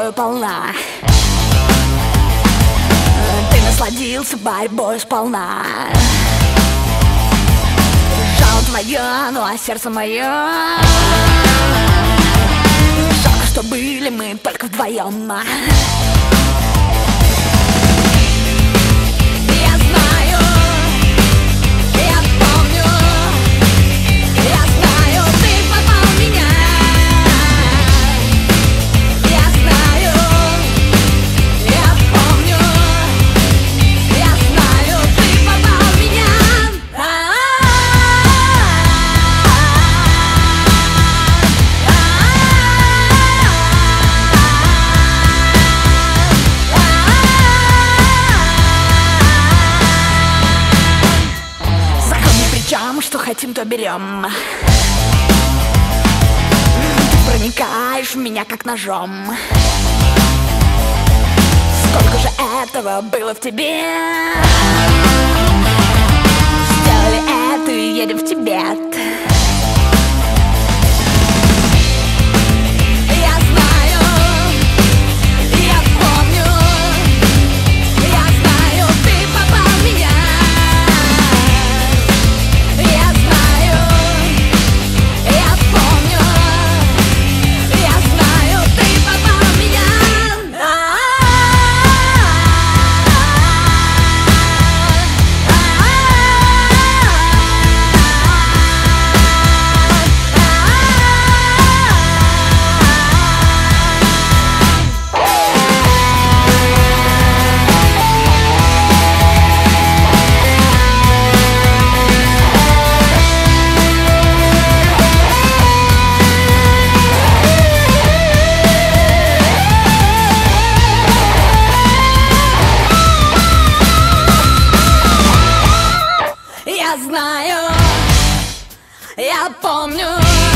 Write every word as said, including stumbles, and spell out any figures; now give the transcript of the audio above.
тобою полна. Ты насладился борьбой сполна. Жало твое, ну а сердце мое. Жалко, что были мы только вдвоем. Что хотим, то берем. Ты проникаешь в меня как ножом. Сколько же этого было в тебе. Сделали это и едем в Тибет. Я знаю, я помню.